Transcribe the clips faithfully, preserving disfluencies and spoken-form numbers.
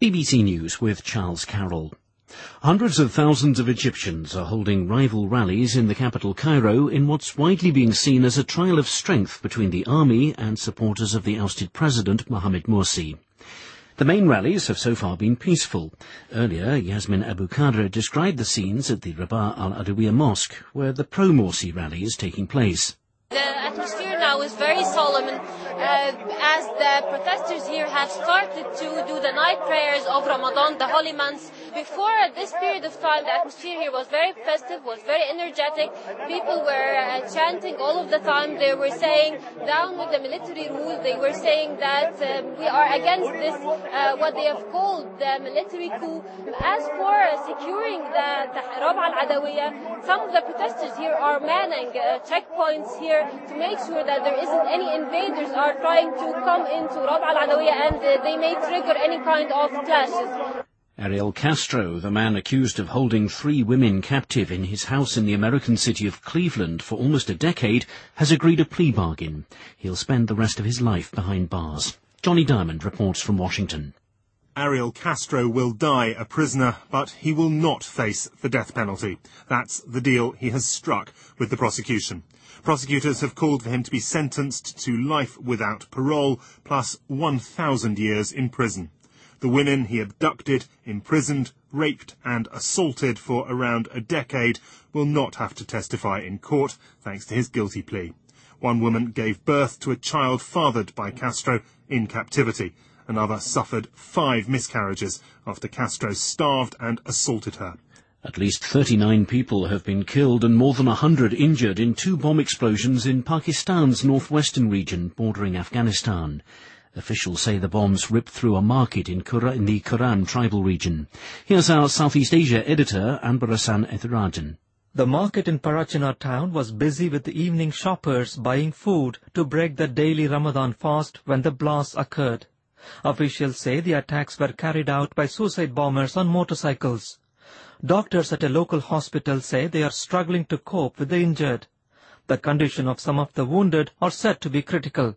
B B C News with Charles Carroll. Hundreds of thousands of Egyptians are holding rival rallies in the capital Cairo in what's widely being seen as a trial of strength between the army and supporters of the ousted president Mohamed Morsi. The main rallies have so far been peaceful. Earlier, Yasmin Abu Khadr described the scenes at the Rabaa al-Adawiya Mosque, where the pro-Morsi rally is taking place. The atmosphere now is very solemn, and, uh, as the protesters here have started to do the night prayers of Ramadan, the holy months. Before this period of time, the atmosphere here was very festive, was very energetic. People were uh, chanting all of the time. They were saying, down with the military rule. They were saying that um, we are against this, uh, what they have called the military coup. As for uh, securing the, the Rabaa al-Adawiya, some of the protesters here are manning uh, checkpoints here to make sure that there isn't any invaders are trying to come into Rabaa al-Adawiya, and uh, they may trigger any kind of clashes. Ariel Castro, the man accused of holding three women captive in his house in the American city of Cleveland for almost a decade, has agreed a plea bargain. He'll spend the rest of his life behind bars. Johnny Diamond reports from Washington. Ariel Castro will die a prisoner, but he will not face the death penalty. That's the deal he has struck with the prosecution. Prosecutors have called for him to be sentenced to life without parole, plus one thousand years in prison. The women he abducted, imprisoned, raped and assaulted for around a decade will not have to testify in court, thanks to his guilty plea. One woman gave birth to a child fathered by Castro in captivity. Another suffered five miscarriages after Castro starved and assaulted her. At least thirty-nine people have been killed and more than one hundred injured in two bomb explosions in Pakistan's northwestern region bordering Afghanistan. Officials say the bombs ripped through a market in, Kura, in the Kuran tribal region. Here's our Southeast Asia editor, Anbar Hassan Ethirajan. The market in Parachina town was busy with the evening shoppers buying food to break the daily Ramadan fast when the blasts occurred. Officials say the attacks were carried out by suicide bombers on motorcycles. Doctors at a local hospital say they are struggling to cope with the injured. The condition of some of the wounded are said to be critical.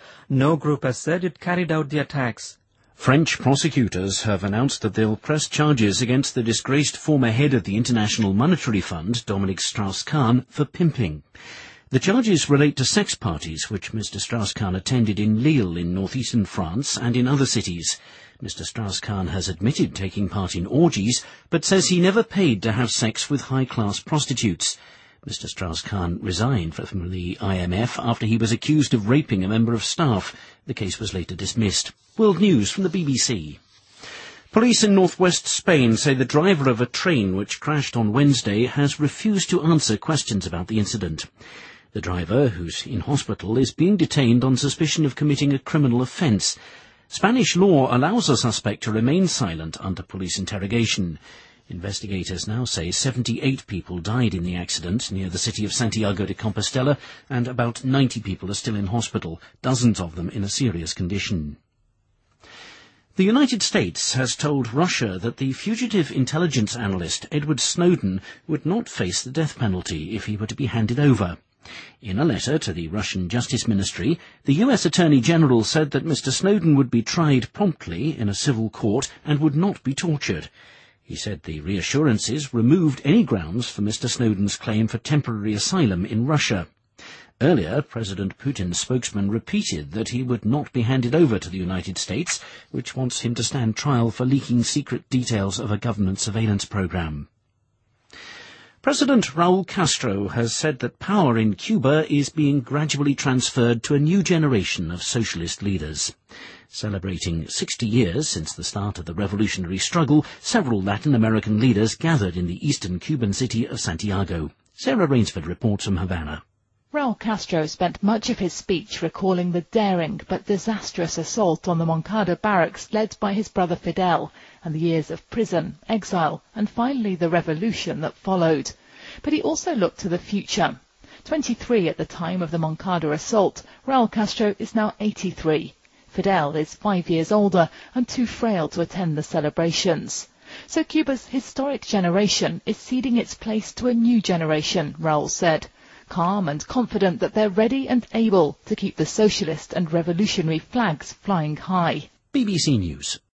No group has said it carried out the attacks. French prosecutors have announced that they'll press charges against the disgraced former head of the International Monetary Fund, Dominique Strauss-Kahn, for pimping. The charges relate to sex parties which Mister Strauss-Kahn attended in Lille in northeastern France and in other cities. Mister Strauss-Kahn has admitted taking part in orgies, but says he never paid to have sex with high-class prostitutes. Mister Strauss-Kahn resigned from the I M F after he was accused of raping a member of staff. The case was later dismissed. World News from the B B C. Police in northwest Spain say the driver of a train which crashed on Wednesday has refused to answer questions about the incident. The driver, who's in hospital, is being detained on suspicion of committing a criminal offence. Spanish law allows a suspect to remain silent under police interrogation. Investigators now say seventy-eight people died in the accident near the city of Santiago de Compostela, and about ninety people are still in hospital, dozens of them in a serious condition. The United States has told Russia that the fugitive intelligence analyst Edward Snowden would not face the death penalty if he were to be handed over. In a letter to the Russian Justice Ministry, the U S Attorney General said that Mister Snowden would be tried promptly in a civil court and would not be tortured. He said the reassurances removed any grounds for Mister Snowden's claim for temporary asylum in Russia. Earlier, President Putin's spokesman repeated that he would not be handed over to the United States, which wants him to stand trial for leaking secret details of a government surveillance program. President Raul Castro has said that power in Cuba is being gradually transferred to a new generation of socialist leaders. Celebrating sixty years since the start of the revolutionary struggle, several Latin American leaders gathered in the eastern Cuban city of Santiago. Sarah Rainsford reports from Havana. Raul Castro spent much of his speech recalling the daring but disastrous assault on the Moncada barracks led by his brother Fidel, and the years of prison, exile, and finally the revolution that followed. But he also looked to the future. twenty-three at the time of the Moncada assault, Raul Castro is now eighty-three. Fidel is five years older and too frail to attend the celebrations. So Cuba's historic generation is ceding its place to a new generation, Raul said, calm and confident that they're ready and able to keep the socialist and revolutionary flags flying high. B B C News.